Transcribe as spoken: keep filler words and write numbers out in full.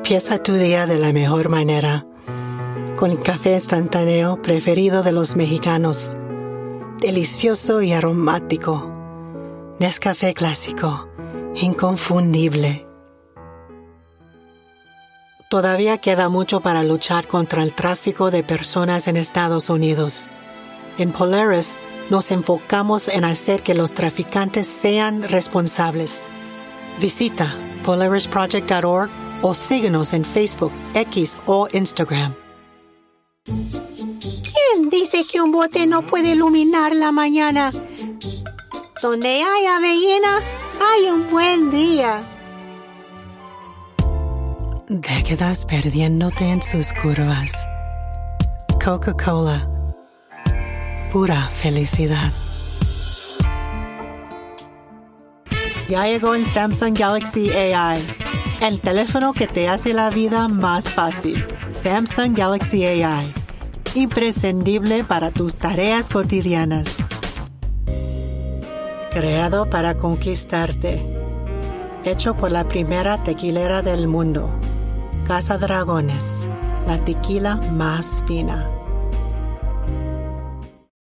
Empieza tu día de la mejor manera, con el café instantáneo preferido de los mexicanos. Delicioso y aromático. Nescafé clásico, inconfundible. Todavía queda mucho para luchar contra el tráfico de personas en Estados Unidos. En Polaris nos enfocamos en hacer que los traficantes sean responsables. Visita polaris project punto org o síguenos en Facebook, X o Instagram. ¿Quién dice que un bote no puede iluminar la mañana? Donde hay avellana, hay un buen día. Décadas perdiéndote en sus curvas. Coca-Cola. Pura felicidad. Ya llegó el Samsung Galaxy A I, el teléfono que te hace la vida más fácil. Samsung Galaxy A I, imprescindible para tus tareas cotidianas. Creado para conquistarte. Hecho por la primera tequilera del mundo. Casa Dragones, la tequila más fina.